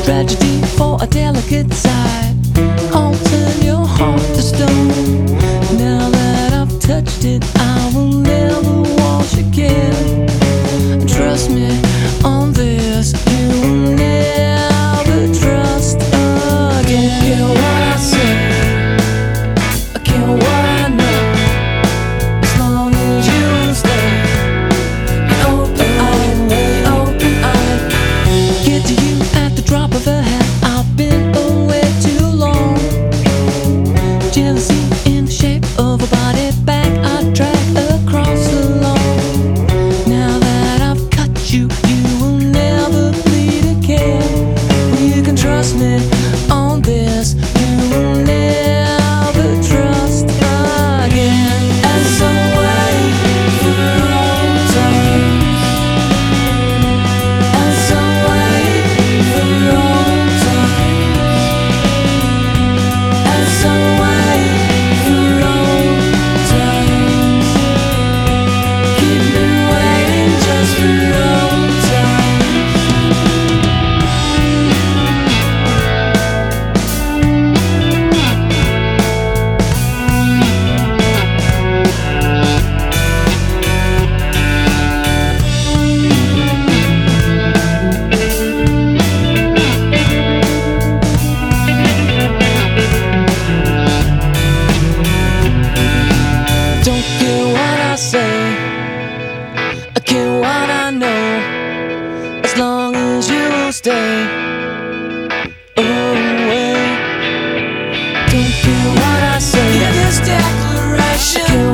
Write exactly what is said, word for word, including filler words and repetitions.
tragedy for a delicate side. I'll turn your heart to stone. Now that I've touched it, I will never wash again. Trust me on this, you will never trust again. Care what I say, I care what I know, as long as you stay. You're open-eyed, you're open-eyed. Get to you at the drop of a hat. I've been away too long. Jealousy in the shape of a body bag I drag across the lawn. Now that I've cut you, you will never bleed again. Well, you can trust me on this, you will never trust again. As I wait for wrong times, as I wait for wrong times, as I wait for wrong times, keep me waiting just for wrong times. Don't care what I say, I care what I know, as long as you stay away. Don't care what I say, in this declaration, I care